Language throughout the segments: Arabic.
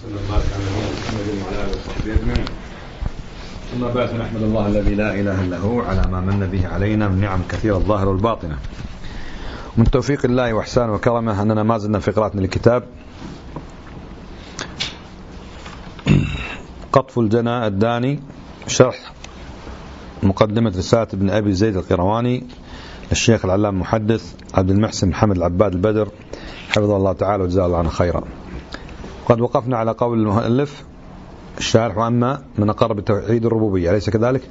وسلم وبارك على نبينا محمد وعلى اله وصحبه اجمعين. ثم بعد فنحمد الله الذي لا اله الا هو على ما من به علينا من نعم كثيره الظاهره والباطنه. من توفيق الله واحسانه وكرمه اننا ما زلنا في قراءتنا للكتاب قطف الجنى الداني، شرح مقدمة رسالة ابن أبي زيد القيرواني الشيخ العلام محدث عبد المحسن محمد العباد البدر حفظه الله تعالى وجزاه الله عنه خيرا. قد وقفنا على قول المؤلف الشارح: وأما من أقر بتوحيد الربوبية، أليس كذلك؟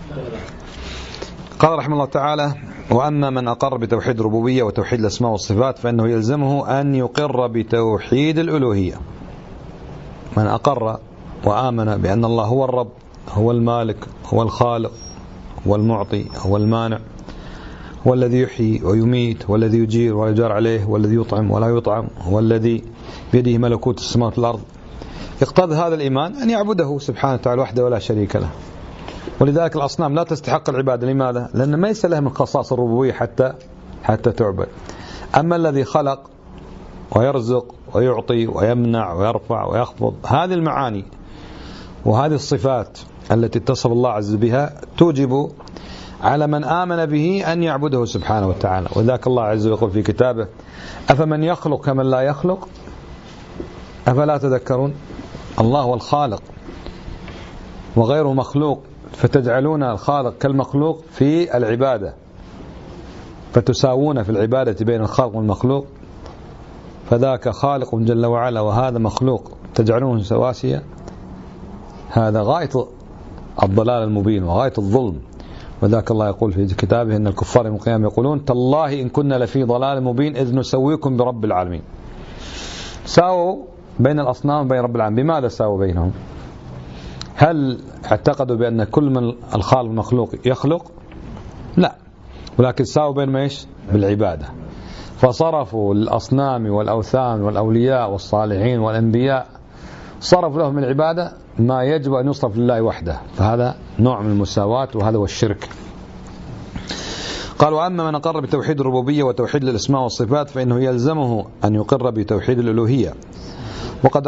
قال رحمه الله تعالى: وأما من أقر بتوحيد الربوبية وتوحيد الأسماء والصفات فإنه يلزمه أن يقر بتوحيد الألوهية. من أقر وآمن بأن الله هو الرب، هو المالك، هو الخالق، هو المعطي، هو المانع، هو الذي يحيي ويميت، هو الذي يجير ولا يجار عليه، هو الذي يطعم ولا يطعم، هو الذي بيده ملكوت السماوات والأرض، يقتضي هذا الإيمان أن يعبده سبحانه وتعالى وحده ولا شريك له. ولذلك الأصنام لا تستحق العبادة. لماذا؟ لأن ما ليس لها من خصائص الربوبية حتى تعبد. أما الذي خلق ويرزق ويعطي ويمنع ويرفع ويخفض، هذه المعاني وهذه الصفات التي اتصف الله عز بها توجب على من آمن به أن يعبده سبحانه وتعالى. وذاك الله عز وجل يقول في كتابه: أفمن يخلق كمن لا يخلق أفلا تذكرون. الله هو الخالق وغيره مخلوق، فتجعلون الخالق كالمخلوق في العبادة، فتساوون في العبادة بين الخالق والمخلوق، فذاك خالق جل وعلا وهذا مخلوق تجعلونه سواسية. هذا غاية الضلال المبين وغاية الظلم. وذاك الله يقول في كتابه: إن الكفار يوم القيامة يقولون تالله إن كنا لفي ضلال مبين إذ نسويكم برب العالمين. ساووا بين الأصنام وبين رب العالمين. بماذا ساووا بينهم؟ هل اعتقدوا بأن كل من الخالق المخلوق يخلق؟ لا، ولكن ساووا بينهم ايش؟ بالعبادة. فصرفوا الأصنام والأوثان والأولياء والصالحين والأنبياء، صرفوا لهم العبادة ما يجب أن يصرف لله وحده، فهذا نوع من المساواة وهذا هو الشرك. قال: وأما من أقر بتوحيد الربوبية وتوحيد الأسماء والصفات فإنه يلزمه أن يقر بتوحيد الألوهية. وقد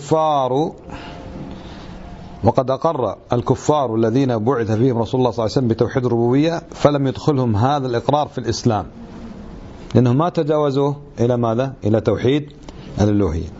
أقر الكفار الذين بعث فيهم رسول الله صلى الله عليه وسلم بتوحيد الربوبية فلم يدخلهم هذا الإقرار في الإسلام، لأنهم ما تجاوزوا إلى ماذا؟ إلى توحيد الألوهية،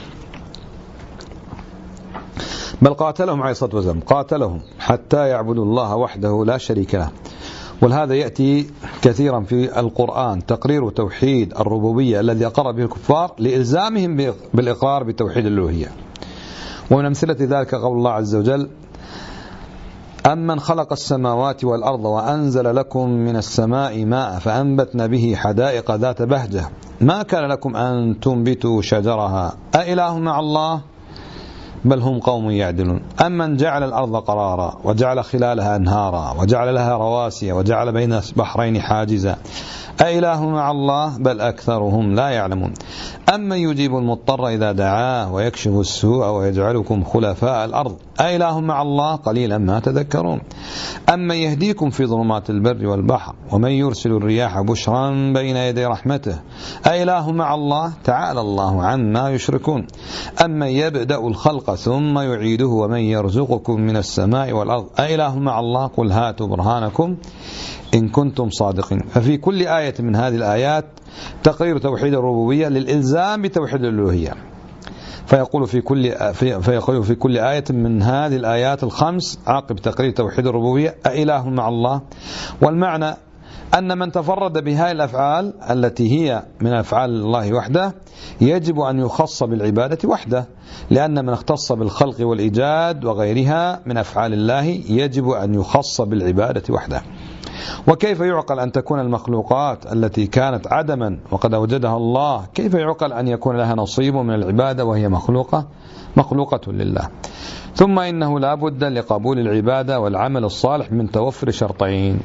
بل قاتلهم عليه الصلاة والسلام، قاتلهم حتى يعبدوا الله وحده لا شريك له. ولهذا يأتي كثيرا في القرآن تقرير توحيد الربوبية الذي أقر به الكفار لإلزامهم بالإقرار بتوحيد الألوهية. ومن أمثلة ذلك قول الله عز وجل: أمن خلق السماوات والأرض وأنزل لكم من السماء ماء فأنبتنا به حدائق ذات بهجة ما كان لكم أن تنبتوا شجرها أإله مع الله بل هم قوم يعدلون. أمن جعل الأرض قرارا وجعل خلالها أنهارا وجعل لها رواسي وجعل بين بحرين حاجزا أإله مع الله بل أكثرهم لا يعلمون. أمن يجيب المضطر إذا دعاه ويكشف السوء ويجعلكم خلفاء الأرض أإله مع الله قليلا ما تذكرون. أمن يهديكم في ظلمات البر والبحر ومن يرسل الرياح بشرا بين يدي رحمته أإله مع الله تعالى الله عما يشركون. أمن يبدأ الخلق ثم يعيده ومن يرزقكم من السماء والأرض أإله مع الله قل هاتوا برهانكم إن كنتم صادقين. ففي كل آية من هذه الآيات تقرير توحيد الربوبية للإلزام بتوحيد الألوهية. فيقول في كل آية من هذه الآيات الخمس عقب تقرير توحيد الربوبية أإله مع الله. والمعنى أن من تفرد بهذه الأفعال التي هي من أفعال الله وحده يجب أن يخص بالعبادة وحده، لأن من اختص بالخلق والإيجاد وغيرها من أفعال الله يجب أن يخص بالعبادة وحده. وكيف يعقل أن تكون المخلوقات التي كانت عدما وقد أوجدها الله، كيف يعقل أن يكون لها نصيب من العبادة وهي مخلوقة لله؟ ثم إنه لا بد لقبول العبادة والعمل الصالح من توفر شرطين: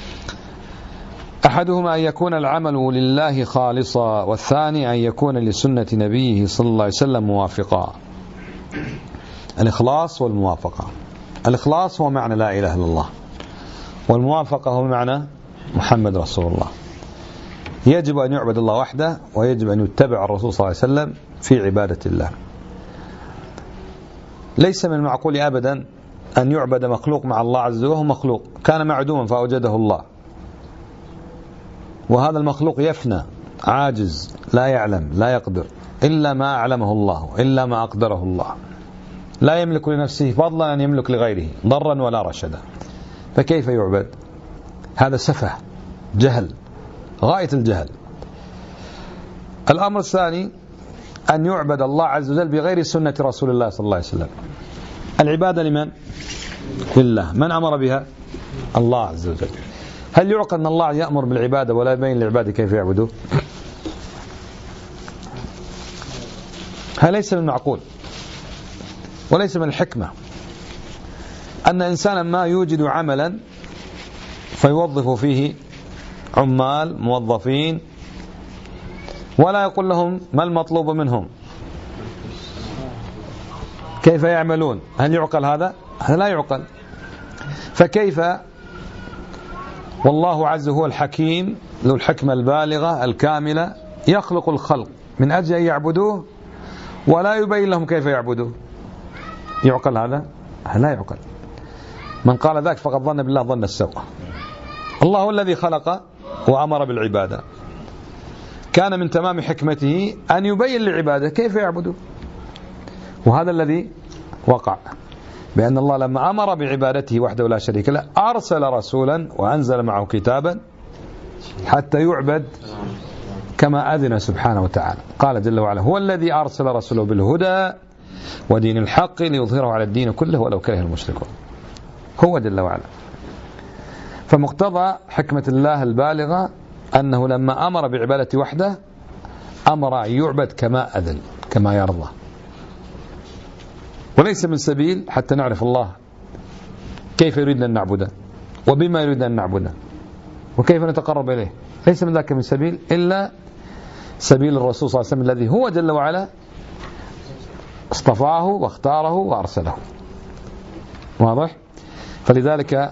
أحدهما أن يكون العمل لله خالصا، والثاني أن يكون لسنة نبيه صلى الله عليه وسلم موافقا. الإخلاص والموافقة. الإخلاص هو معنى لا إله إلا الله، والموافقة هو معنى محمد رسول الله. يجب أن يعبد الله وحده، ويجب أن يتبع الرسول صلى الله عليه وسلم في عبادة الله. ليس من المعقول أبدا أن يعبد مخلوق مع الله عز وجل، وهو مخلوق كان معدوما فأوجده الله، وهذا المخلوق يفنى عاجز لا يعلم لا يقدر إلا ما أعلمه الله إلا ما أقدره الله، لا يملك لنفسه فضلا أن يملك لغيره ضرا ولا رشدا، فكيف يعبد؟ هذا سفه جهل غاية الجهل. الأمر الثاني أن يعبد الله عز وجل بغير سنة رسول الله صلى الله عليه وسلم. العبادة لمن؟ لله. من أمر بها؟ الله عز وجل. هل يعقل أن الله يأمر بالعبادة ولا يبين للعباد كيف يعبدوه؟ هذا ليس من المعقول وليس من الحكمة أن إنسانا ما يوجد عملا فيوظف فيه عمال موظفين ولا يقول لهم ما المطلوب منهم كيف يعملون. هل يعقل هذا؟ هذا لا يعقل. فكيف والله عز هو الحكيم ذو الحكمة البالغة الكاملة يخلق الخلق من أجل أن يعبدوه ولا يبين لهم كيف يعبدوه؟ يعقل هذا؟ لا يعقل. من قال ذاك فقد ظن بالله ظن السوء. الله هو الذي خلق وأمر بالعبادة، كان من تمام حكمته أن يبين للعبادة كيف يعبدوه، وهذا الذي وقع، بأن الله لما أمر بعبادته وحده لا شريك له أرسل رسولا وأنزل معه كتابا حتى يعبد كما أذن سبحانه وتعالى. قال جل وعلا هو الذي أرسل رسوله بالهدى ودين الحق ليظهره على الدين كله ولو كره المشركون. هو جل وعلا. فمقتضى حكمة الله البالغة أنه لما أمر بعبادة وحده أمر أن يعبد كما أذن كما يرضى، وليس من سبيل حتى نعرف الله كيف يريد أن نعبده وبما يريد أن نعبده وكيف نتقرب إليه. ليس من ذاك من سبيل إلا سبيل الرسول صلى الله عليه وسلم الذي هو جل وعلا اصطفاه واختاره وأرسله. واضح؟ فلذلك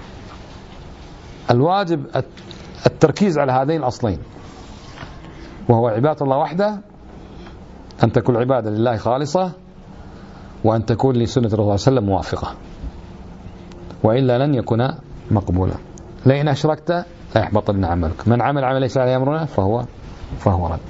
الواجب التركيز على هذين الأصلين، وهو عبادة الله وحده، أن تكون عبادة لله خالصة، وأن تكون لسنة الرسول صلى الله عليه وسلم موافقة، وإلا لن يكون مقبولا. لئن أشركت لا يحبطن عملك، من عمل عمل ليس عليه أمرنا فهو رد.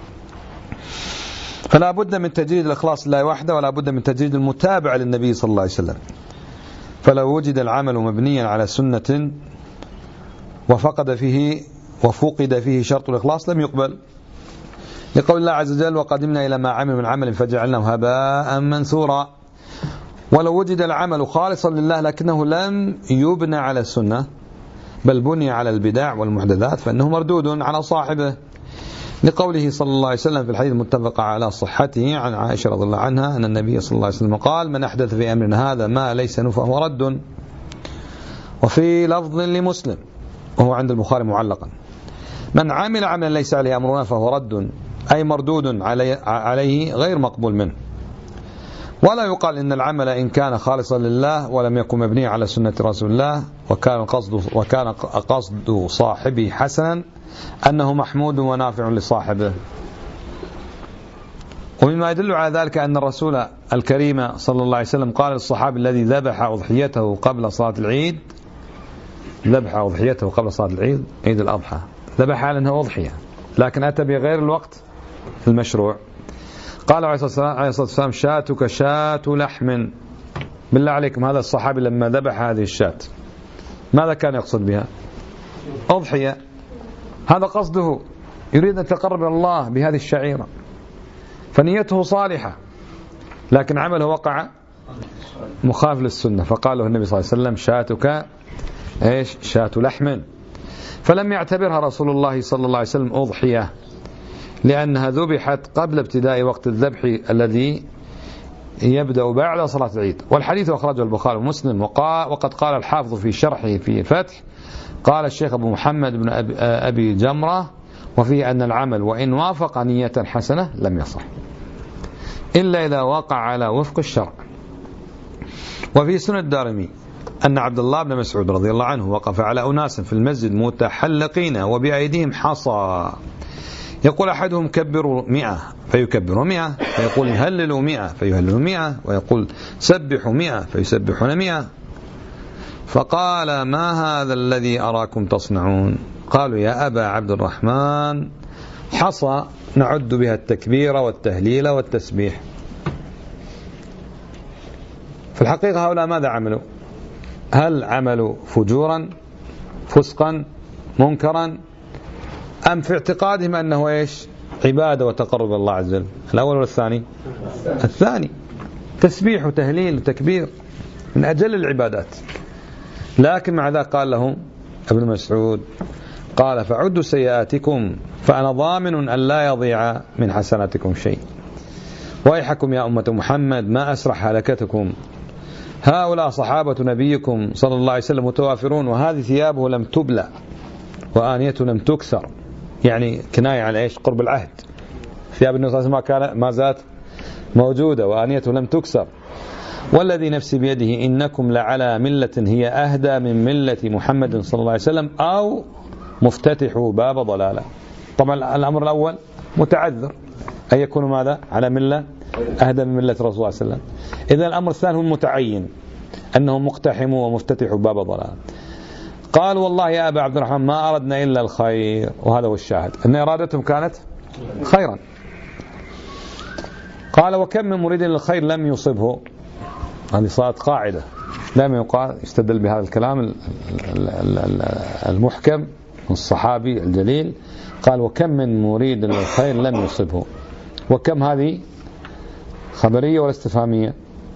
فلا بد من تجريد الإخلاص لله وحده، ولا بد من تجريد المتابعة للنبي صلى الله عليه وسلم. فلو وجد العمل مبنيا على سنة وفقد فيه شرط الإخلاص لم يقبل، لقول الله عز وجل وقدمنا إلى ما عمل من عمل فجعلناه هباء منثورا. ولو وجد العمل خالصا لله لكنه لم يبنى على السنة بل بني على البدع والمحدثات فإنه مردود على صاحبه، لقوله صلى الله عليه وسلم في الحديث المتفق على صحته عن عائشة رضي الله عنها أن النبي صلى الله عليه وسلم قال من أحدث في أمرنا هذا ما ليس منه فهو رد. وفي لفظ لمسلم وهو عند البخاري معلقا من عمل عملا ليس عليه أمرنا فهو رد، أي مردود عليه غير مقبول منه. ولا يقال إن العمل إن كان خالصا لله ولم يكن مبني على سنة رسول الله وكان قصد صاحبه حسنا أنه محمود ونافع لصاحبه. ومما يدل على ذلك أن الرسول الكريم صلى الله عليه وسلم قال للصحابي الذي ذبح أضحيته قبل صلاة العيد، عيد الأضحى، ذبح على أنها أضحية لكن أتى بغير الوقت المشروع. قال عليه الصلاة والسلام شاتك شات لحم. بالله عليكم هذا الصحابي لما ذبح هذه الشاة ماذا كان يقصد بها؟ أضحية. هذا قصده، يريد أن يتقرب إلى الله بهذه الشعيرة، فنيته صالحة لكن عمله وقع مخالف للسنة، فقال له النبي صلى الله عليه وسلم شاتك شات لحم. فلم يعتبرها رسول الله صلى الله عليه وسلم أضحية لأنها ذبحت قبل ابتداء وقت الذبح الذي يبدأ بعد صلاة العيد. والحديث أخرجه البخاري ومسلم. وقد قال الحافظ في شرحه في الفتح قال الشيخ أبو محمد بن أبي جمرة وفيه أن العمل وإن وافق نية حسنة لم يصح إلا إذا وقع على وفق الشرع. وفي سنة الدارمي أن عبد الله بن مسعود رضي الله عنه وقف على أناس في المسجد متحلقين وبأيديهم حصى يقول أحدهم كبروا 100 فيكبروا 100، فيقول هللوا 100 فيهللوا 100، ويقول سبحوا 100 فيسبحون 100. فقال ما هذا الذي أراكم تصنعون؟ قالوا يا أبا عبد الرحمن حصى نعد بها التكبير والتهليل والتسبيح. في الحقيقة هؤلاء ماذا عملوا؟ هل عملوا فجورا فسقا منكرا، أم في اعتقادهم أنه إيش؟ عبادة وتقرب إلى الله عز وجل؟ الأول ولا الثاني؟ الثاني، تسبيح وتهليل وتكبير من أجل العبادات. لكن مع ذلك قال لهم ابن مسعود قال فعدوا سيئاتكم فأنا ضامن أن لا يضيع من حسناتكم شيء. ويحكم يا أمة محمد ما أسرع هلكتكم، هؤلاء صحابة نبيكم صلى الله عليه وسلم متوافرون، وهذه ثيابه لم تبلى وآنيته لم تكسر، يعني كناية على إيش؟ قرب العهد. ثياب النبي صلى الله عليه وسلم ما زالت موجودة وآنيته لم تكسر. والذي نفسي بيده إنكم لعلى ملة هي أهدى من ملة محمد صلى الله عليه وسلم أو مفتتحوا باب ضلالة. طبعا الأمر الأول متعذر أن يكونوا ماذا؟ على ملة أهدى من ملة رسول الله صلى الله عليه وسلم. إذا الأمر الثاني هو متعين أنهم مقتحموا ومفتتحوا باب ضلالة. قال والله يا أبا عبد الرحمن ما أردنا إلا الخير، وهذا هو الشاهد أن إرادتهم كانت خيرا. قال وكم من مريد للخير لم يصبه، هذه صارت قاعدة دائما يقال يستدل بهذا الكلام المحكم من الصحابي الجليل. قال وكم من مريد للخير لم يصبه. وكم هذه خبرية ولا استفهامية؟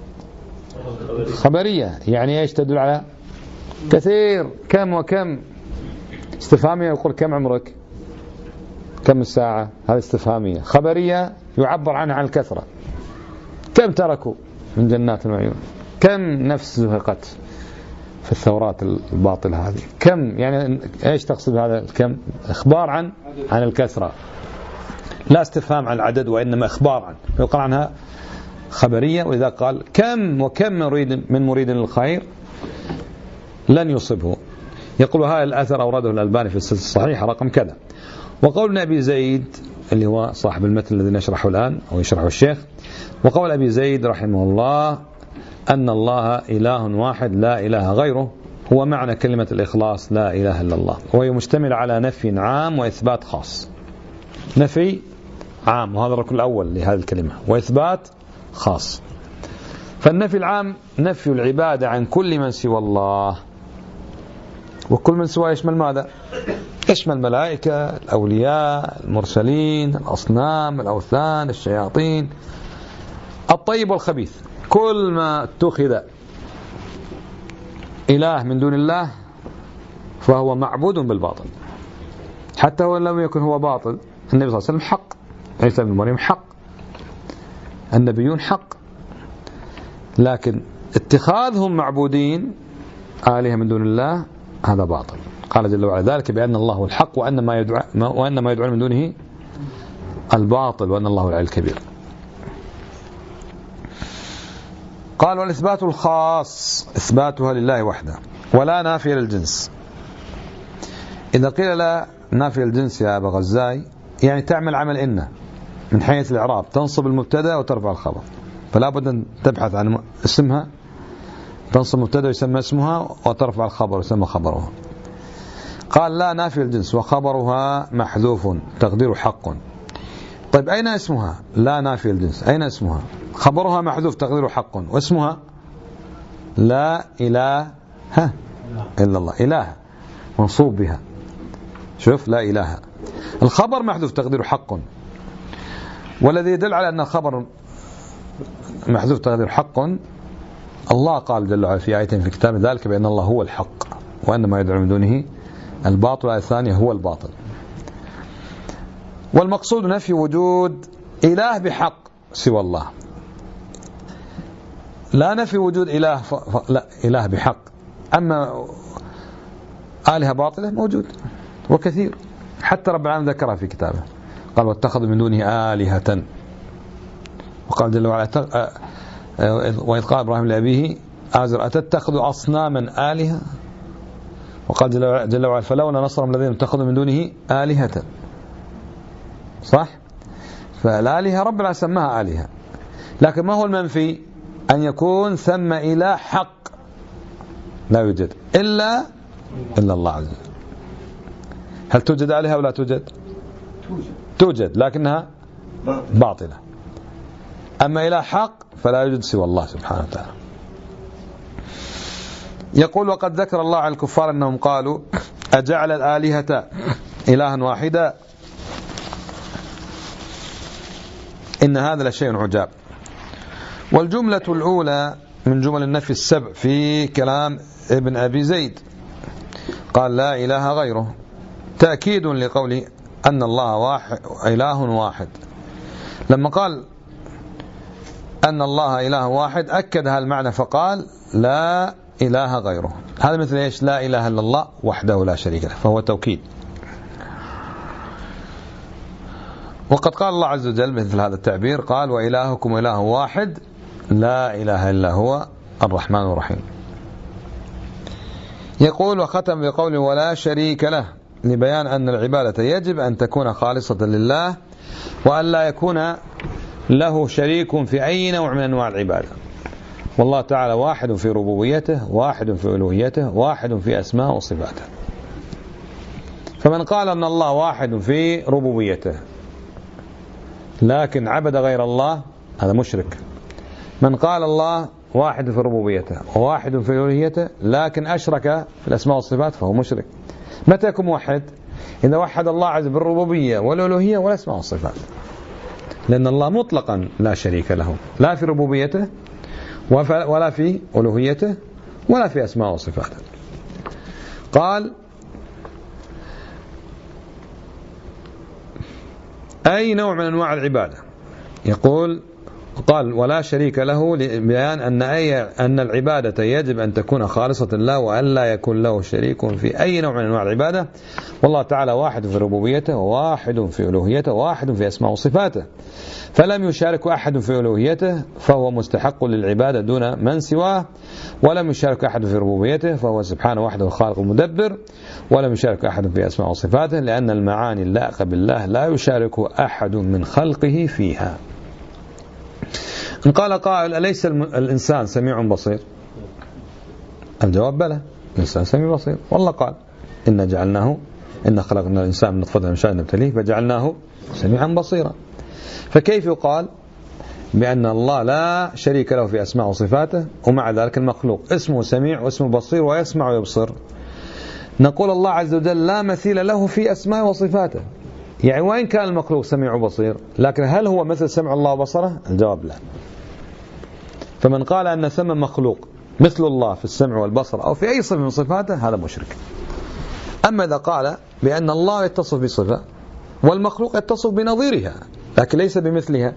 خبرية، يعني ايش تدل على كثير. كم وكم استفهامية يقول كم عمرك، كم الساعة، هذه استفهامية. خبرية يعبر عنها عن الكثرة، كم تركوا من جنات وعيون، كم نفس زهقت في الثورات الباطلة هذه، كم يعني ايش تقصد هذا الكم؟ اخبار عن الكثرة، لا استفهام عن العدد وانما اخبار عن، يقال عنها خبرية. واذا قال كم وكم من مريد للخير لن يصبه، يقول هذا الأثر أورده الألباني في السلسلة الصحيحة رقم كذا. وقول أبي زيد اللي هو صاحب المتن الذي نشرحه الآن أو يشرحه الشيخ، وقول أبي زيد رحمه الله أن الله إله واحد لا إله غيره هو معنى كلمة الإخلاص لا إله إلا الله، وهي مشتمل على نفي عام وإثبات خاص. نفي عام وهذا الركن الأول لهذه الكلمة، وإثبات خاص. فالنفي العام نفي العبادة عن كل من سوى الله، وكل من سواه يشمل ماذا؟ يشمل الملائكة، الأولياء، المرسلين، الأصنام، الأوثان، الشياطين، الطيب والخبيث. كل ما اتخذ إله من دون الله فهو معبود بالباطل، حتى وإن لم يكن هو باطل. النبي صلى الله عليه وسلم حق، عيسى بن مريم حق، النبيون حق، لكن اتخاذهم معبودين آلهة من دون الله هذا باطل. قال جل وعلا ذلك بأن الله هو الحق وأن ما يدعون من دونه الباطل وأن الله العلي الكبير. قال والإثبات الخاص إثباتها لله وحده ولا نافي للجنس. إذا قيل لا نافي للجنس يا أبا غزاي يعني تعمل عمل إن من حيث الإعراب تنصب المبتدا وترفع الخبر، فلا بد أن تبحث عن اسمها، تنصب المبتدا يسمى اسمها وترفع الخبر يسمى خبرها. قال لا نافي الجنس وخبرها محذوف تقدير حق. طيب أين اسمها؟ لا نافي الجنس أين اسمها؟ خبرها محذوف تقدير حق، واسمها لا إله إلا الله، إله منصوب بها، شوف لا إله. الخبر محذوف تقدير حق، والذي يدل على أن الخبر محذوف تقدير حق الله قال جل وعلا في آيتين في الكتاب ذلك بأن الله هو الحق وأن ما يدعو من دونه الباطل، والآية الثانية هو الباطل. والمقصود نفي وجود إله بحق سوى الله، لا نفي وجود إله لا إله بحق. أما آلهة باطلة موجود وكثير، حتى رب العالمين ذكرها في كتابه قال واتخذوا من دونه آلهة، وقال جل وعلا وإذ قال إبراهيم لأبيه آزر أتتخذوا أصناما آلهة، وقال جل وعلا فلولا نصرهم الذين اتخذوا من دونه آلهة. صح؟ فالآلهة ربنا سماها آلهة، لكن ما هو المنفي؟ أن يكون ثم إله حق لا يوجد إلا الله عز وجل. هل توجد آلهة أو لا توجد؟ توجد لكنها باطلة. أما إله حق فلا يوجد سوى الله سبحانه وتعالى. يقول: وقد ذكر الله على الكفار أنهم قالوا: أجعل الآلهة إلها واحدا إن هذا لشيء عجاب. والجملة الأولى من جمل النفي السبع في كلام ابن أبي زيد، قال: لا إله غيره، تأكيد لقوله أن الله واحد إله واحد. لما قال أن الله إله واحد أكد هذا المعنى فقال: لا إله غيره. هذا مثل إيش؟ لا إله إلا الله وحده لا شريك له، فهو توكيد. وقد قال الله عز وجل مثل هذا التعبير، قال: وإلهكم إله واحد لا إله إلا هو الرحمن الرحيم. يقول: وختم بقوله: ولا شريك له، لبيان أن العبادة يجب أن تكون خالصة لله، وأن لا يكون له شريك في أي نوع من أنواع العبادة. والله تعالى واحد في ربوبيته، واحد في ألوهيته، واحد في أسماء وصفاته. فمن قال أن الله واحد في ربوبيته لكن عبد غير الله هذا مشرك. من قال الله واحد في ربوبيته وواحد في ألوهيته لكن أشرك في الأسماء والصفات فهو مشرك. متى يكون موحد؟ إذا وحد الله عز وجل بالربوبية والألوهية والأسماء والصفات، لأن الله مطلقا لا شريك له، لا في ربوبيته ولا في ألوهيته ولا في أسماء وصفاته. قال: أي نوع من أنواع العبادة. يقول قال: ولا شريك له، لبيان أن العبادة يجب أن تكون خالصة لله، وأن لا يكون له شريك في أي نوع من أنواع العبادة. والله تعالى واحد في ربوبيته، وواحد في ألوهيته، وواحد في أسماء وصفاته، فلم يشارك أحد في ألوهيته فهو مستحق للعبادة دون من سواه، ولم يشارك أحد في ربوبيته فهو سبحانه وحده الخالق المدبر، ولم يشارك أحد في أسماء وصفاته، لأن المعاني اللائقة بالله لا يشارك أحد من خلقه فيها. إن قال قائل: أليس الإنسان سميع بصير؟ الجواب: بلى، الإنسان سميع بصير. والله قال: إن خلقنا الإنسان من نطفة أمشاج نبتليه فجعلناه سميعا بصيرا. فكيف يقال بأن الله لا شريك له في أسماء وصفاته، ومع ذلك المخلوق اسمه سميع واسمه بصير ويسمع ويبصر؟ نقول الله عز وجل لا مثيل له في أسماء وصفاته، يعني وإن كان المخلوق سميع وبصير، لكن هل هو مثل سمع الله وبصره؟ الجواب لا. فمن قال أن ثم مخلوق مثل الله في السمع والبصر أو في أي صفة من صفاته هذا مشرك. أما إذا قال بأن الله يتصف بصفة والمخلوق يتصف بنظيرها لكن ليس بمثلها،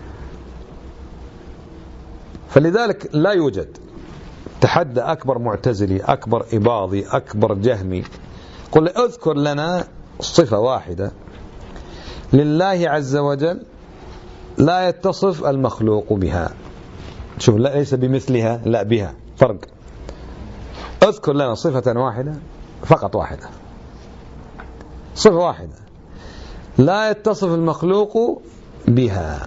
فلذلك لا يوجد. تحدى أكبر معتزلي، أكبر إباضي، أكبر جهمي، قل اذكر لنا صفة واحدة لله عز وجل لا يتصف المخلوق بها. شوف، لا ليس بمثلها، لا بها، فرق. اذكر لنا صفة واحدة، فقط واحدة، صفة واحدة لا يتصف المخلوق بها.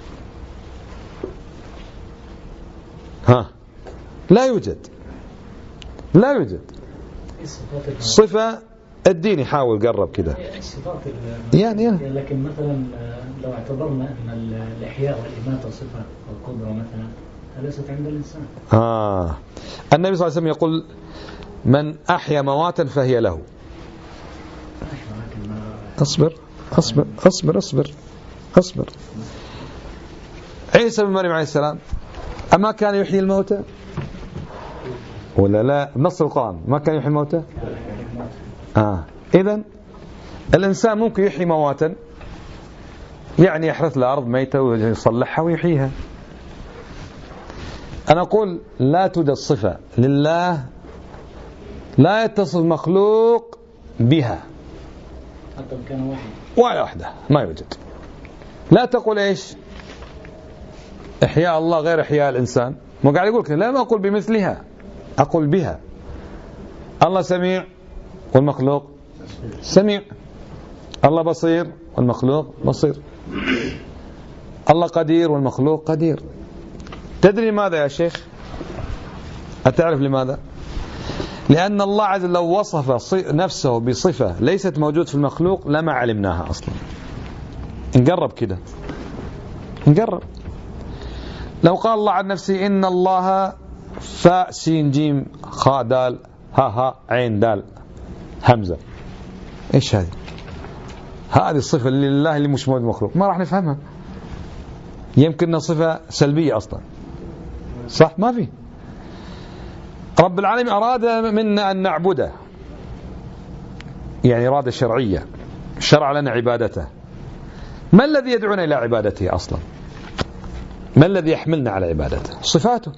لا يوجد، لا يوجد. صفة الدين يحاول قرب كده يعني لكن مثلا لو اعتبرنا أن الإحياء والإماتة صفة والقدرة مثلا أليست عند الإنسان؟ النبي صلى الله عليه وسلم يقول: من أحيا مواتا فهي له. أصبر أصبر أصبر أصبر أصبر. عيسى بن مريم عليه السلام أما كان يحيي الموتى ولا لا؟ نص القرآن ما كان يحيي الموتى. إذن الإنسان ممكن يحيي مواتا، يعني يحرث الأرض ميتة ويصلحها ويحييها. أنا أقول لا توجد صفة لله لا يتصف مخلوق بها حتى كان واحد ولا واحدة، ما يوجد. لا تقول إيش إحياء الله غير إحياء الإنسان، ما قاعد يقول كده. لا، ما أقول بمثلها، أقول بها. الله سميع والمخلوق سميع، الله بصير والمخلوق بصير. الله قدير والمخلوق قدير. تدري لماذا يا شيخ؟ أتعرف لماذا؟ لأن الله عز وجل لو وصف نفسه بصفة ليست موجود في المخلوق لما علمناها أصلا. نقرب كده، نقرب. لو قال الله عن نفسه إن الله فاء سين جيم خاء دال ها ها عين دال همزة، إيش هذه؟ هذه الصفة لله اللي مش موجود مخلوق، ما راح نفهمها. يمكن صفة سلبية أصلا، صح؟ ما في. رب العالمين أراد منا أن نعبده، يعني إرادة شرعية، شرع لنا عبادته. ما الذي يدعونا إلى عبادته أصلا؟ ما الذي يحملنا على عبادته؟ صفاته،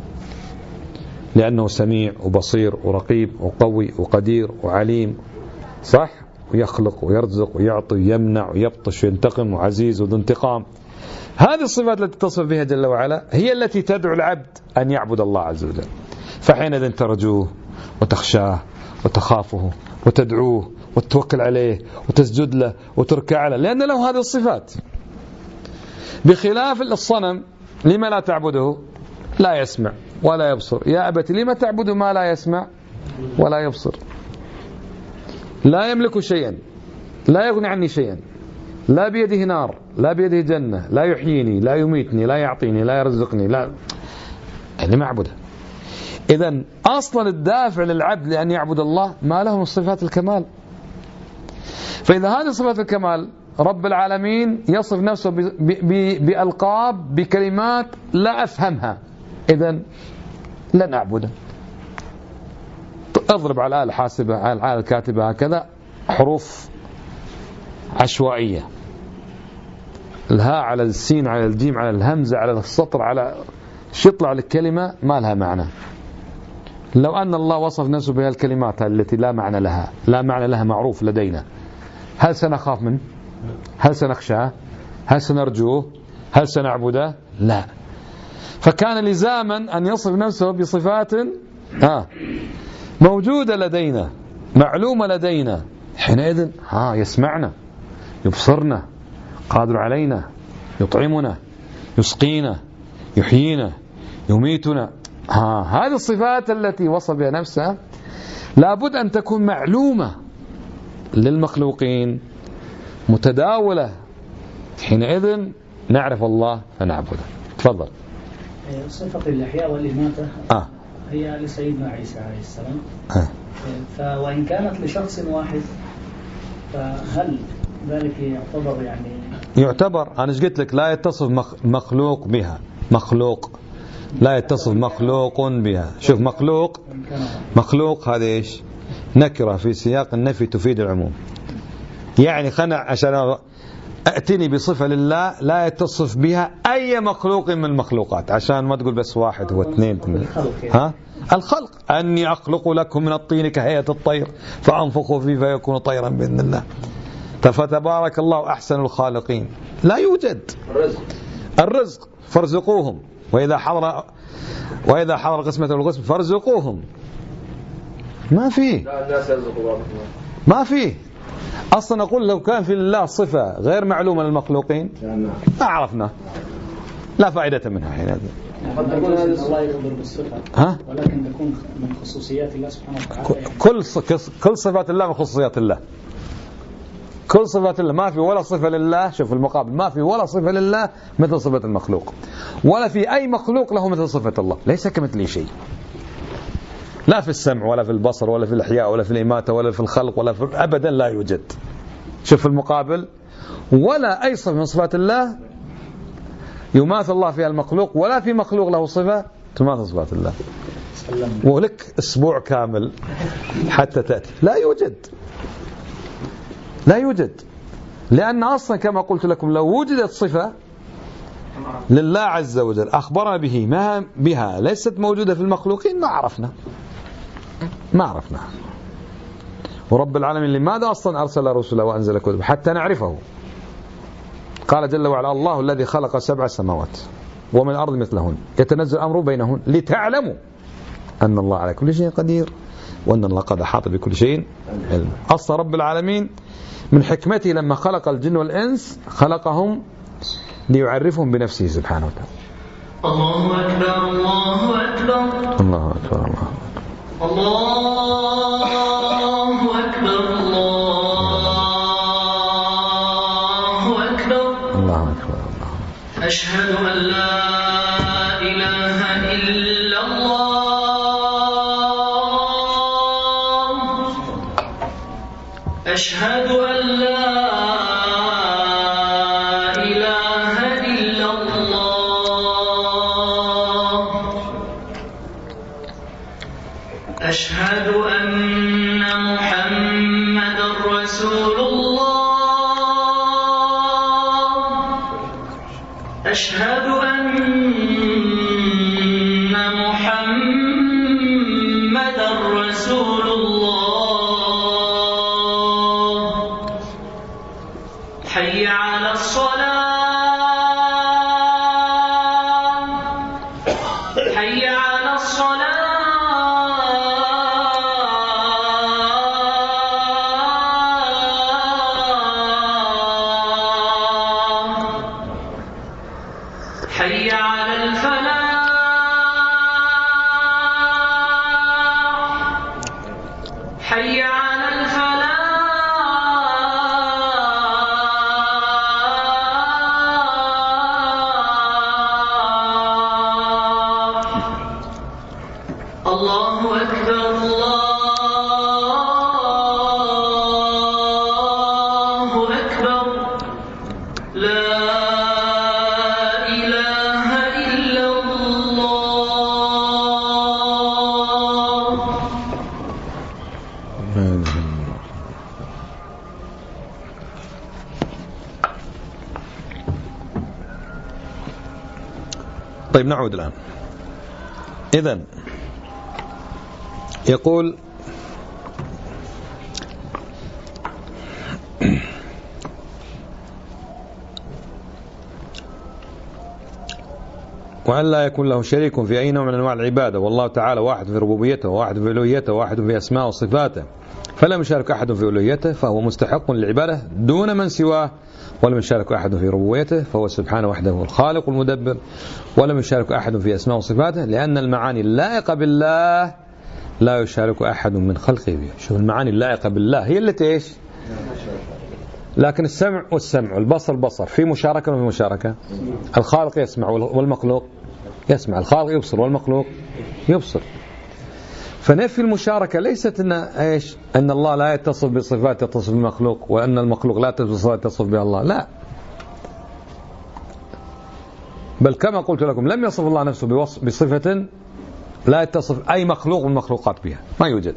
لأنه سميع وبصير ورقيب وقوي وقدير وعليم، صح؟ ويخلق ويرزق ويعطي ويمنع ويبطش وينتقم وعزيز وذو انتقام. هذه الصفات التي تصف بها جل وعلا هي التي تدعو العبد أن يعبد الله عز وجل. فحينئذ ترجوه وتخشاه وتخافه وتدعوه وتتوكل عليه وتسجد له وتركع له، لأن له هذه الصفات. بخلاف الصنم، لما لا تعبده؟ لا يسمع ولا يبصر. يا أبت لما تعبد ما لا يسمع ولا يبصر؟ لا يملك شيئا، لا يغني عني شيئا، لا بيده نار لا بيده جنة، لا يحييني لا يميتني لا يعطيني لا يرزقني، لا، يعني ما أعبده. إذن أصلا الدافع للعبد لأن يعبد الله ما له من صفات الكمال. فإذا هذه صفات الكمال رب العالمين يصف نفسه بألقاب بكلمات لا أفهمها، إذن لن أعبده. أضرب على الآلة الحاسبة على الآلة الكاتبة هكذا حروف عشوائية، الهاء على السين على الجيم على الهمزة على السطر على شو يطلع للكلمة ما لها معنى. لو أن الله وصف نفسه بها الكلمات التي لا معنى لها، لا معنى لها معروف لدينا، هل سنخاف منه؟ هل سنخشاه؟ هل سنرجوه؟ هل سنعبده؟ لا. فكان لزاما أن يصف نفسه بصفات موجودة لدينا معلومة لدينا، حينئذ يسمعنا يبصرنا قادر علينا يطعمنا يسقينا يحيينا يميتنا. هذه الصفات التي وصف بها نفسه لابد أن تكون معلومة للمخلوقين متداولة، حينئذ نعرف الله فنعبده. تفضل. صفة الإحياء والإماتة هي لسيدنا عيسى عليه السلام، وإن كانت لشخص واحد فهل ذلك يعتبر يعتبر؟ أنا قلت لك لا يتصف مخلوق بها، مخلوق لا يتصف مخلوق بها. شوف مخلوق هذا إيش؟ نكرة في سياق النفي تفيد العموم. يعني خلنا عشان أتني بصفة لله لا يتصف بها أي مخلوق من المخلوقات، عشان ما تقول بس واحد هو اثنين. الخلق، أني أخلق لكم من الطين كهيئة الطير فأنفخ فيه فيكون طيرا بإذن الله. فتبارك الله أحسن الخالقين. لا يوجد الرزق فارزقوهم، وإذا حضر قسمة القسم فارزقوهم. ما فيه أصلا. أقول لو كان في الله صفة غير معلومة للمخلوقين ما عرفنا، لا فائدة منها حينئذ. قد تكون الله يخبر بالصفة ولكن تكون من خصوصيات الله سبحانه وتعالى. كل صفات الله من خصوصيات الله، كل صفات الله. ما في ولا صفة لله، شوف المقابل، ما في ولا صفة لله مثل صفة المخلوق، ولا في أي مخلوق له مثل صفة الله. ليس كمثله شيء، لا في السمع ولا في البصر ولا في الإحياء ولا في الإماتة ولا في الخلق ولا في أبدا لا يوجد. شوف المقابل، ولا أي صفة من صفات الله يماثل الله فيها المخلوق، ولا في مخلوق له صفة تماثل صفات الله. ولك أسبوع كامل حتى تأتي، لا يوجد. لأن أصلا كما قلت لكم لو وجدت صفة لله عز وجل أخبرنا بها ليست موجودة في المخلوقين ما عرفنا. ورب العالمين لماذا أصلا أرسل رسله وأنزل كتبه؟ حتى نعرفه. قال جل وعلا الله الذي خلق 7 سماوات ومن الأرض مثلهن يتنزل الأمر بينهن لتعلموا أن الله على كل شيء قدير. وأن الله قد أحاط بكل شيء علما. أصل رب العالمين من حكمته لما خلق الجن والإنس خلقهم ليعرفهم بنفسه سبحانه وتعالى. الله أكبر الله أكبر الله أكبر الله أكبر الله أكبر الله أكبر. أشهد أن لا إله إلا الله أشهد أن لا إله إلا الله أشهد أن محمدا رسول الله أشهد أن محمدا رسول الله حي على الصلاة حي على الصلاة حي على الفلاح حي على الفلاح الله أكبر الله أكبر لا إله إلا الله. طيب نعود الآن. إذن يقول وأن لا يكون له شريك في أي نوع من أنواع العبادة، والله تعالى واحد في ربوبيته وواحد في ألوهيته وواحد في أسماء وصفاته، فلم يشارك أحد في ألوهيته فهو مستحق للعبادة دون من سواه، ولم يشارك أحد في ربوبيته فهو سبحانه وحده الخالق المدبر، ولم يشارك أحد في أسماء وصفاته، لأن المعاني اللائقة بالله لا يشارك أحد من خلقه بها. شوف المعاني اللائقة بالله هي التي إيش؟ لكن السمع والسمع والبصر بصر، في مشاركة وفي مشاركة. الخالق يسمع والمخلوق يسمع، الخالق يبصر والمخلوق يبصر. فنفي المشاركة ليست إن إيش؟ أن الله لا يتصف بصفات يتصف بالمخلوق، وأن المخلوق لا يتصف بصفات يتصف بها الله، لا، بل كما قلت لكم لم يصف الله نفسه بصفة لا يتصف أي مخلوق من المخلوقات بها، ما يوجد.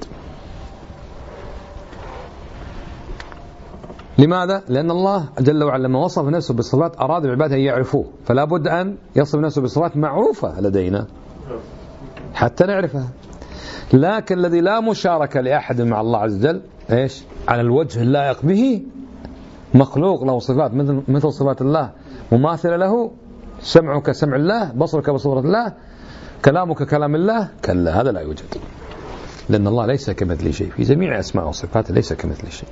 لماذا؟ لأن الله جل وعلا لما وصف نفسه بالصفات أراد العباد أن يعرفوه، فلا بد أن يصف نفسه بصفات معروفة لدينا حتى نعرفها. لكن الذي لا مشاركة لأحد مع الله عز وجل إيش؟ على الوجه اللائق به، مخلوق له صفات مثل صفات الله مماثلة له، سمعك كسمع الله، بصرك بصورة الله، كلامك كلام الله، كلا، هذا لا يوجد، لأن الله ليس كمثله شيء في جميع أسماء وصفاته، ليس كمثله شيء.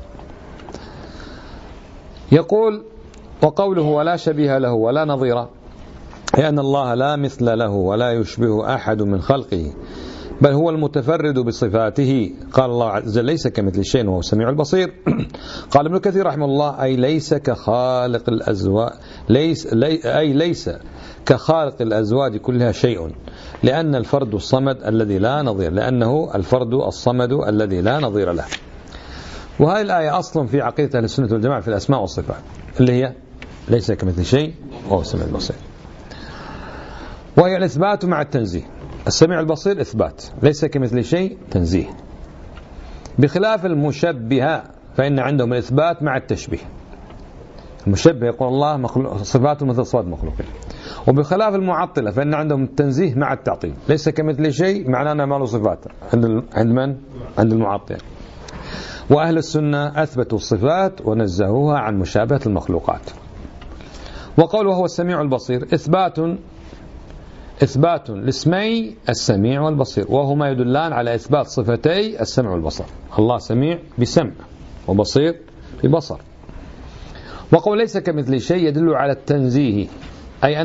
يقول وقوله ولا شبيه له ولا نظير، لأن الله لا مثل له ولا يشبه أحد من خلقه، بل هو المتفرد بصفاته. قال الله عز وجل ليس كمثل شيء وهو السميع البصير. قال ابن كثير رحمه الله أي ليس كخالق الأزواج، ليس كخالق الأزواج كلها شيء، لأن الفرد الصمد الذي لا نظير، لأنه الفرد الصمد الذي لا نظير له. وهذه الآية أصلا في عقيدة أهل السنة والجماعة في الأسماء والصفات، اللي هي ليس كمثل شيء وهو السميع البصير، وهي الإثبات مع التنزيه. السميع البصير إثبات، ليس كمثل شيء تنزيه، بخلاف المشبهة فإن عندهم الإثبات مع التشبيه. المشبه يقول الله صفاته مثل صفات مخلوقين، وبخلاف المعطلة فإن عندهم التنزيه مع التعطيل، ليس كمثل شيء معناه أنه ما له صفات عند من؟ عند المعطل. وأهل السنة أثبتوا الصفات ونزهوها عن مشابهة المخلوقات. وقوله هو السميع البصير إثبات إثبات لاسمي السميع والبصير، وهما يدلان على إثبات صفتي السمع والبصر. الله سميع بسمع وبصير ببصر. وقول ليس كمثل شيء يدل على التنزيه، أي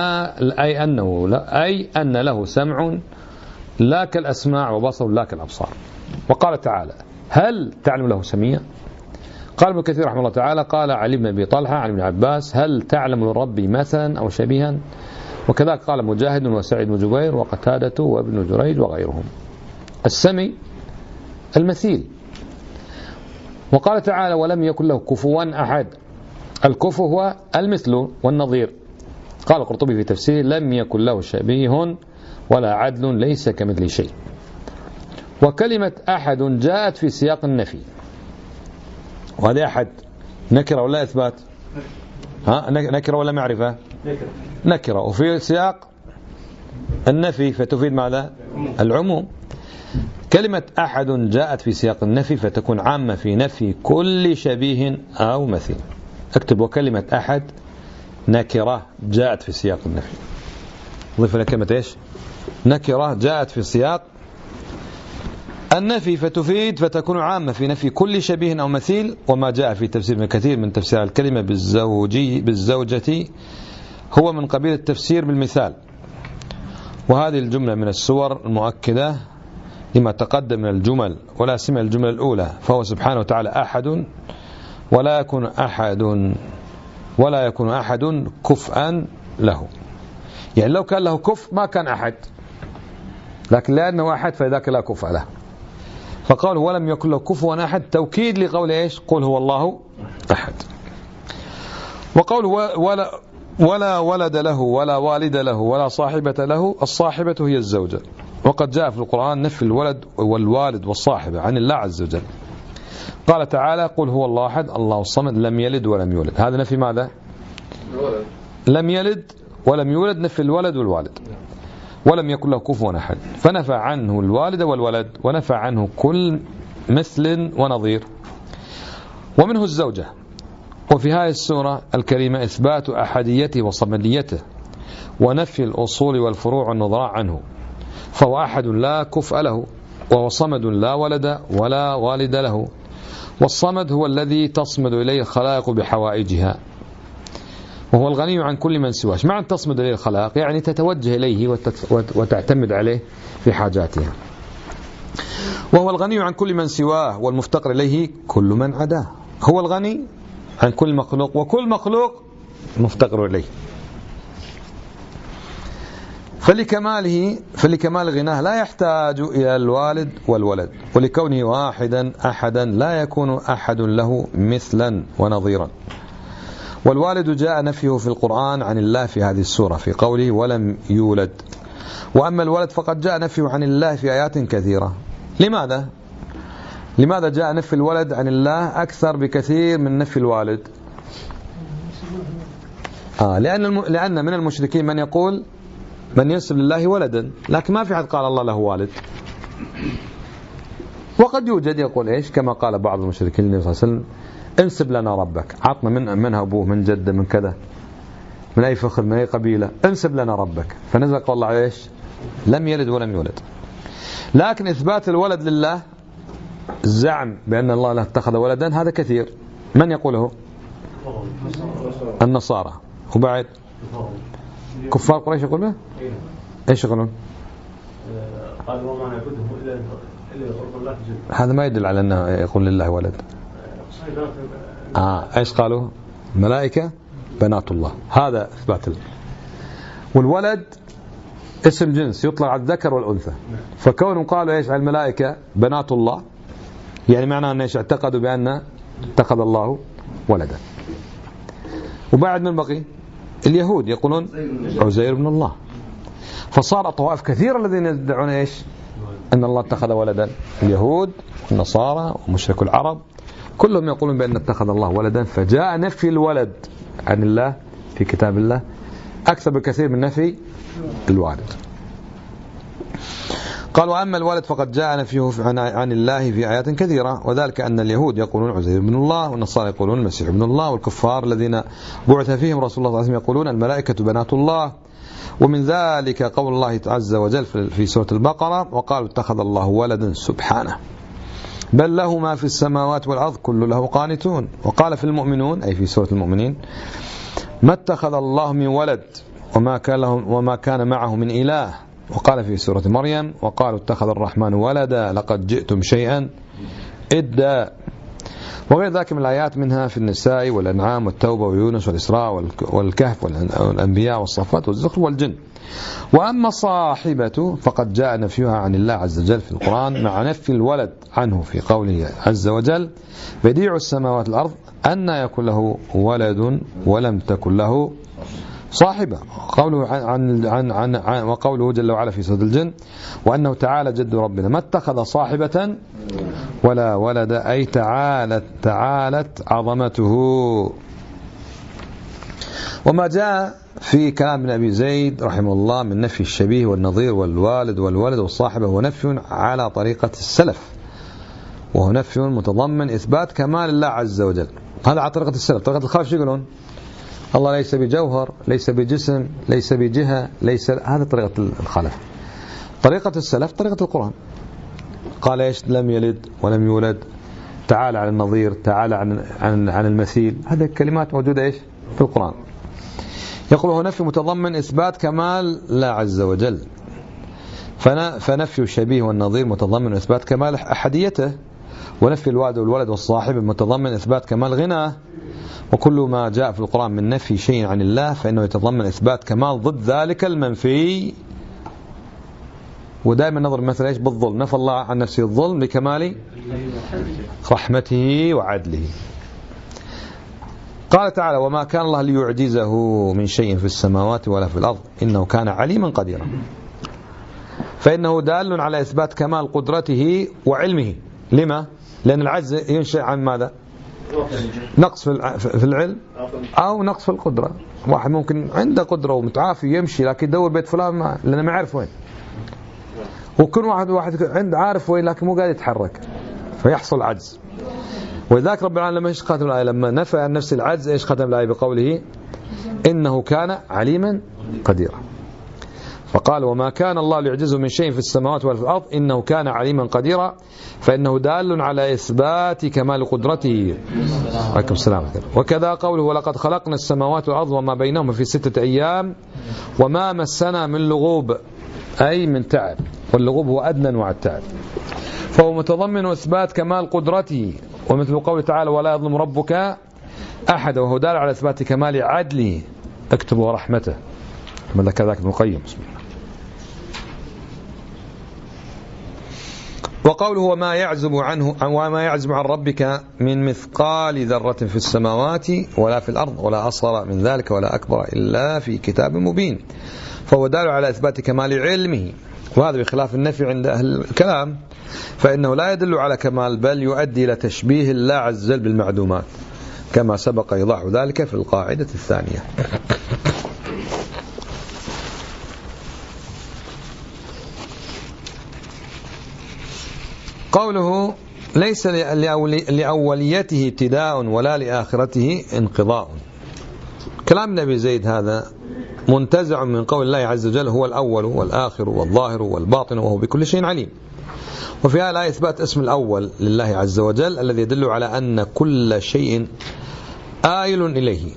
أن له سمع لا كالأسماع وبصر لا كالأبصار. وقال تعالى هل تعلم له سميا؟ قال ابن كثير رحمه الله تعالى قال علي بن أبي طلحة عن ابن عباس هل تعلم لربي مثلا أو شبيها؟ وكذلك قال مجاهد وسعيد بن جبير وقتادة وابن جريج وغيرهم. السمي المثيل. وقال تعالى ولم يكن له كفوا أحد. الكفو هو المثل والنظير. قال القرطبي في تفسيره لم يكن له شبيه ولا عدل ليس كمثل شيء. وكلمة أحد جاءت في سياق النفي، وهذا أحد نكرة ولا إثبات؟ نكرة ولا معرفة؟ نكرة. وفي سياق النفي فتفيد ماذا؟ العموم. كلمة أحد جاءت في سياق النفي فتكون عامة في نفي كل شبيه أو مثيل. اكتب وكلمة أحد نكرة جاءت في سياق النفي. ضيف لنا كلمة إيش؟ نكرة جاءت في سياق النفي فتفيد فتكون عامة في نفي كل شبيه أو مثيل. وما جاء في تفسير من كثير من تفسير الكلمة بالزوجة هو من قبيل التفسير بالمثال. وهذه الجملة من السور المؤكدة لما تقدم من الجمل ولا سمع الجملة الأولى، فهو سبحانه وتعالى أحد ولا يكون أحد كفءا له. يعني لو كان له كفء ما كان أحد، لكن لأنه أحد فذاك لا كفء له. فقال ولم يكن له كفوا أحد توكيد لقول إيش؟ قل هو الله أحد. وقول ولا ولد له ولا والد له ولا صاحبة له. الصاحبة هي الزوجة، وقد جاء في القرآن نفي الولد والوالد والصاحبة عن الله عز وجل. قال تعالى قل هو الله أحد الله الصمد لم يلد ولم يولد. هذا نفي ماذا؟ لم يلد ولم يولد، نفي الولد والوالد. ولم يكن له كفوا أحد، فنفى عنه الوالد والولد ونفى عنه كل مثل ونظير. ومنه الزوجة. وفي هذه السورة الكريمة إثبات أحديته وصمديته ونفي الأصول والفروع والنظراء عنه، فهو أحد لا كفء له، وهو صمد لا ولد ولا والد له. والصمد هو الذي تصمد إليه الخلائق بحوائجها، وهو الغني عن كل من سواه. معنى تصمد إليه الخلائق يعني تتوجه إليه وتعتمد عليه في حاجاتها. وهو الغني عن كل من سواه والمفتقر إليه كل من عداه. هو الغني عن كل مخلوق وكل مخلوق مفتقر إليه. فلكمال غناه لا يحتاج إلى الوالد والولد، ولكونه واحدا أحدا لا يكون أحد له مثلا ونظيرا. والوالد جاء نفيه في القرآن عن الله في هذه السورة في قوله ولم يولد. وأما الولد فقد جاء نفيه عن الله في آيات كثيرة. لماذا جاء نفي الولد عن الله أكثر بكثير من نفي الوالد؟ لأن من المشركين من يقول من ينسب لله ولدا، لكن ما في حد قال الله له والد. وقد يوجد يقول إيش كما قال بعض المشركين النبي صلى الله عليه وسلم انسب لنا ربك، عطنا منها أبوه من جده من كذا من أي فخر من أي قبيلة، انسب لنا ربك. فنزل قول الله إيش لم يلد ولم يولد. لكن إثبات الولد لله الزعم بأن الله له اتخذ ولدا هذا كثير. من يقوله؟ النصارى. وبعد كفار قريش يقول به؟ ايش يقولون؟ قالوا وما نعبدهم الا لقرب الله جل. هذا ما يدل على انه يقول لله ولد. ايش قالوا؟ الملائكه بنات الله. هذا اثبات الله. والولد اسم جنس يطلق على الذكر والانثى، فكونهم قالوا ايش على الملائكه بنات الله يعني معناه ان ايش اعتقدوا بان اتخذ الله ولدا. وبعد من بقي؟ اليهود يقولون عزير بن الله. فصار طوائف كثيرة الذين يدعون ايش ان الله اتخذ ولدا. اليهود والنصارى ومشركو العرب كلهم يقولون بان اتخذ الله ولدا. فجاء نفي الولد عن الله في كتاب الله اكثر بكثير من نفي الوالد. قال وأما الولد فقد جاء نفيه عن الله في آيات كثيرة، وذلك أن اليهود يقولون عزير بن الله، والنصارى يقولون المسيح بن الله، والكفار الذين بعث فيهم رسول الله صلى الله عليه وسلم يقولون الملائكة بنات الله، ومن ذلك قول الله عز وجل في سورة البقرة: وقالوا اتخذ الله ولدا سبحانه بل له ما في السماوات والأرض كل له قانتون. وقال في المؤمنون أي في سورة المؤمنين: ما اتخذ الله من ولد وما كان معه من إله. وقال في سورة مريم: وقالوا اتخذ الرحمن ولدا لقد جئتم شيئا إدا. وغير ذلك من الآيات، منها في النساء والأنعام والتوبة ويونس والإسراء والكهف والأنبياء والصفات والزخرف والجن. وأما الصاحبة فقد جاء نفيها عن الله عز وجل في القرآن مع نفي الولد عنه في قوله عز وجل: بديع السماوات والأرض أن يكون له ولد ولم تكن له صاحبة. وقوله جل وعلا في سورة الجن: وأنه تعالى جد ربنا ما اتخذ صاحبة ولا ولد، أي تعالت عظمته. وما جاء في كلام ابن أبي زيد رحمه الله من نفي الشبيه والنظير والوالد والولد والصاحبة هو نفي على طريقة السلف، وهو نفي متضمن إثبات كمال الله عز وجل. هذا على طريقة السلف. طريقة الخلف شو يقولون؟ الله ليس بجوهر، ليس بجسم، ليس بجهة، هذا طريقة الخلف. طريقة السلف طريقة القرآن. قال ايش؟ لم يلد ولم يولد، تعالى عن النظير، تعالى عن المثيل. هذه الكلمات موجودة ايش في القرآن. يقول هو نفي متضمن إثبات كمال الله عز وجل، فنفي الشبيه والنظير متضمن إثبات كمال أحديته، ونفي الوالد والولد والصاحب متضمن إثبات كمال غناه. وكل ما جاء في القرآن من نفي شيء عن الله فإنه يتضمن إثبات كمال ضد ذلك المنفي. ودائما نظر مثلا ايش بالظلم، نفى الله عن نفسه الظلم بكمال رحمته وعدله. قال تعالى: وما كان الله ليعجزه من شيء في السماوات ولا في الأرض إنه كان عليما قديرا. فإنه دال على إثبات كمال قدرته وعلمه. لما؟ لأن العجز ينشأ عن ماذا؟ نقص في العلم أو نقص في القدرة. واحد ممكن عنده قدرة ومتعافي يمشي، لكن يدور بيت فلان لأنه ما يعرف وين. وكل واحد عنده عارف وين لكن مو قادر يتحرك، فيحصل عجز. ولذلك رب العالمين ايش ختم الآية؟ لما نفى عن نفس العجز ايش ختم الآية بقوله: إنه كان عليما قديرا. فقال: وما كان الله ليعجزه من شيء في السماوات ولا في الأرض إنه كان عليما قديرا، فإنه دال على إثبات كمال قدرته. عليكم السلام. وكذا قوله: ولقد خلقنا السماوات والأرض وما بينهما في 6 أيام وما مسنا من لغوب، أي من تعب، واللغوب هو أدنى أنواع التعب. فهو متضمن إثبات كمال قدرته، ومثل قوله تعالى: ولا يظلم ربك أحد، وهو دال على إثبات كمال عدله اكتبوا ورحمته، كما ذكر ذاك ابن القيم. بسم الله. وقوله: وما يعزب عن ربك من مثقال ذرة في السماوات ولا في الأرض ولا أصغر من ذلك ولا أكبر إلا في كتاب مبين. فهو دال على إثبات كمال علمه، وهذا بخلاف النفي عند أهل الكلام، فإنه لا يدل على كمال بل يؤدي إلى تشبيه الله عز وجل بالمعدومات، كما سبق إيضاح ذلك في القاعدة الثانية. قوله: ليس لأوليته ابتداء ولا لآخرته انقضاء. كلام النبي زيد هذا منتزع من قول الله عز وجل: هو الأول والآخر والظاهر والباطن وهو بكل شيء عليم. وفي هذه الآية إثبات اسم الأول لله عز وجل الذي يدل على أن كل شيء آيل إليه.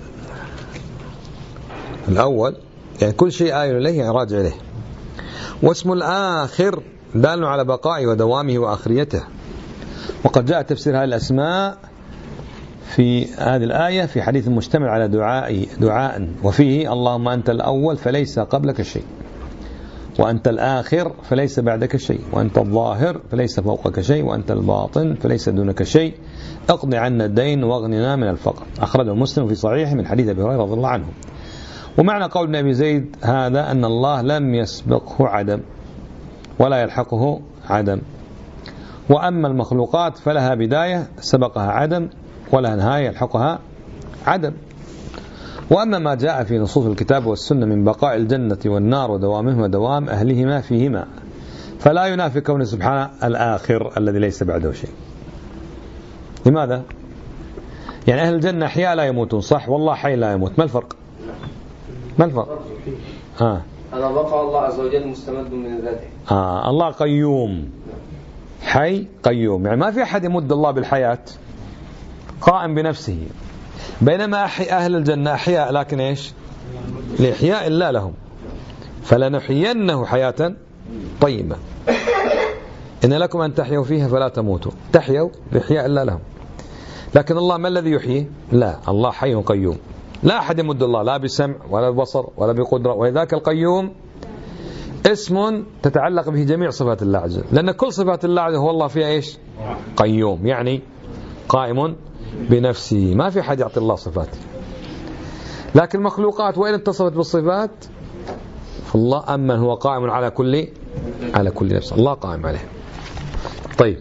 الأول يعني كل شيء آيل إليه، يعني راجع إليه. واسم الآخر دال على بقائه ودوامه وآخريته. وقد جاء تفسير هذه الأسماء في هذه الآية في حديث مشتمل على دعاء وفيه: اللهم أنت الأول فليس قبلك شيء، وأنت الآخر فليس بعدك شيء، وأنت الظاهر فليس فوقك شيء، وأنت الباطن فليس دونك شيء، اقض عنا الدين واغننا من الفقر. أخرجه مسلم في صحيحه من حديث أبي هريرة رضي الله عنه. ومعنى قول ابن أبي زيد هذا أن الله لم يسبقه عدم ولا يلحقه عدم، وأما المخلوقات فلها بداية سبقها عدم ولها نهاية يلحقها عدم. وأما ما جاء في نصوص الكتاب والسنة من بقاء الجنة والنار ودوامهما ودوام أهلهما فيهما فلا ينافي كونه سبحانه الآخر الذي ليس بعده شيء. لماذا؟ يعني أهل الجنة أحياء لا يموتون، صح؟ والله حي لا يموت. ما الفرق؟ هذا بقى الله عز وجل مستمد من ذاته. الله قيوم، حي قيوم، يعني ما في أحد يمد الله بالحياة، قائم بنفسه. بينما أهل الجنة أحياء، لكن إيش؟ لإحياء الله لهم، فلنحيينه حياة طيبة. إن لكم أن تحيوا فيها فلا تموتوا، تحيوا لإحياء الله لهم. لكن الله ما الذي يحيي؟ لا، الله حي قيوم، لا أحد يمد الله لا بسمع ولا ببصر ولا بقدرة. ولذلك القيوم اسم تتعلق به جميع صفات الله عز وجل، لأن كل صفات الله عز وجل هو الله فيها إيش؟ قيوم، يعني قائم بنفسه، ما في حد يعطي الله صفات. لكن المخلوقات وإن اتصفت بالصفات فالله أمن هو قائم على كل نفس، الله قائم عليه. طيب،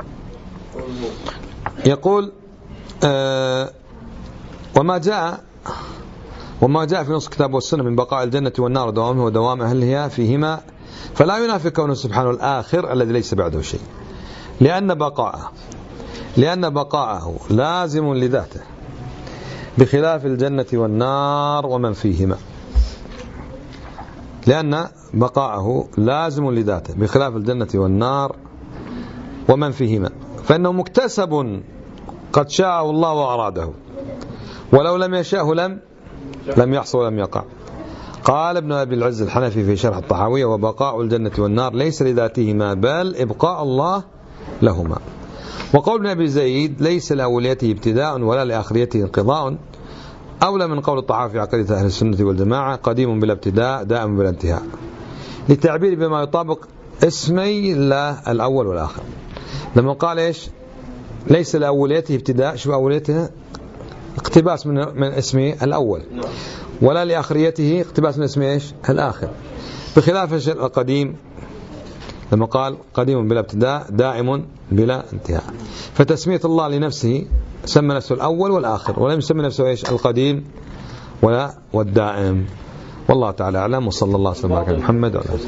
يقول وما جاء في نص الكتاب والسنة من بقاء الجنة والنار ودوامه ودوام أهلها فيهما فلا ينافي كونه سبحانه الآخر الذي ليس بعده شيء، لأن بقاءه لازم لذاته بخلاف الجنة والنار ومن فيهما، لأن بقاءه لازم لذاته بخلاف الجنة والنار ومن فيهما، فإنه مكتسب قد شاءه الله وأراده، ولو لم يشاءه لم يحصل ولم يقع. قال ابن أبي العز الحنفي في شرح الطحاوية: وبقاء الجنة والنار ليس لذاتهما بل إبقاء الله لهما. وقول ابن أبي زيد: ليس لأوليته ابتداء ولا لآخريته انقضاء، أولى من قول الطحاوي في عقيدة أهل السنة والجماعة: قديم بلا ابتداء دائم بلا انتهاء، للتعبير بما يطابق اسمي الله الأول والآخر. لما قال إيش؟ ليس لأوليته ابتداء، شو أوليته؟ اقتباس من اسمه الأول، ولا لآخريته اقتباس من اسمه إيش؟ الآخر، بخلاف القديم لما قال قديم بلا ابتداء دائم بلا انتهاء. فتسمية الله لنفسه سمى نفسه الأول والآخر، ولم يسمي نفسه إيش؟ القديم ولا والدائم. والله تعالى أعلم، وصلى الله وسلم على محمد وعلى آله.